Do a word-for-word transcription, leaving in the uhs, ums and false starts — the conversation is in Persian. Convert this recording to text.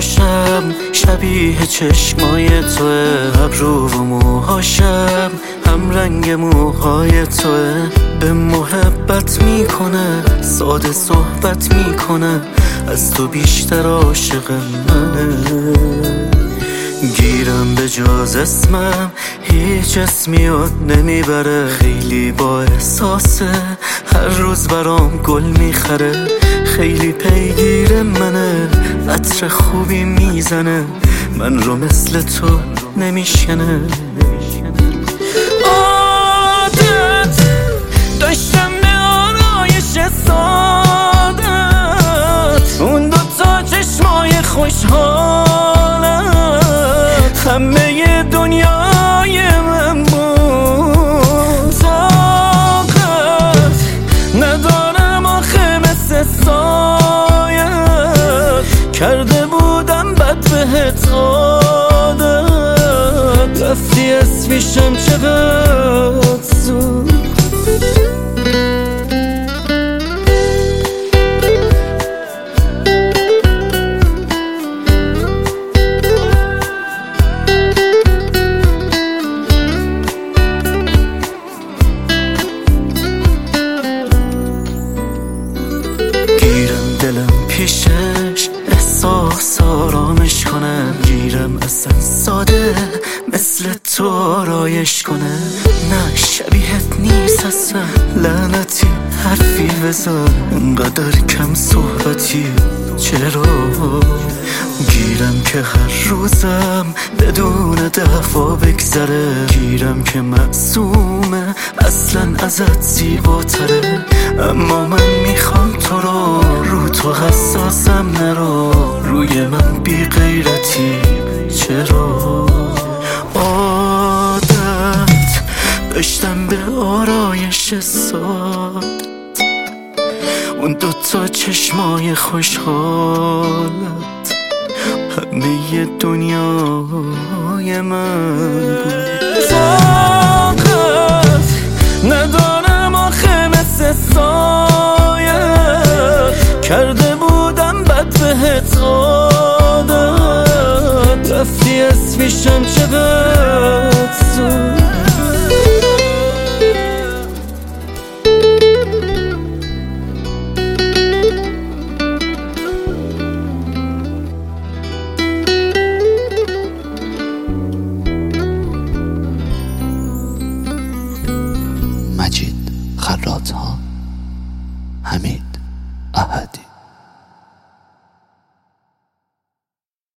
باشم شبیه چشمای توه، ابرو و موهاشم هم رنگ موهای توه. به محبت میکنه، ساده صحبت میکنه، از تو بیشتر عاشق منه. گیرم به جز اسمم هیچ اسمی یاد نمیبره، خیلی با احساسه، هر روز برام گل میخره. خیلی پیگیر منه، عطر خوبی میزنه، من رو مثل تو نمیشکنه. عادت داشتم به آرایش سادت، اون دوتا چشمای خوشحالت همه دنیای من بود. طاقت ندارم آخه مثل سایت، کرده بودم بد بهت عادت، رفتی اسمیشم چقدر زود. گیرم دلم پیشش احساس آرامش کنم، گیرم اصلا ساده مثل تو آرایش کنه. نه شبیهت نیست اصلا، لعنتی حرفی بزن، انقدر کم صحبتی چرا؟ گیرم که هر روزم بدون دفعه بگذره، گیرم که معصومه اصلا ازت زیباتره. اما من میخوام تو رو، رو تو حساسم نرو، روی من بی غیرتی چرا؟ عادت داشتم به آرایش ساد، اون دوتا چشمای خوشحالت همه دنیای من بود. طاقت ندارم آخه مثل سایت، کرده بودم بد بهت عادت، رفتی اسمیشم چقدر زود. مجید خراط‌ها، حمید.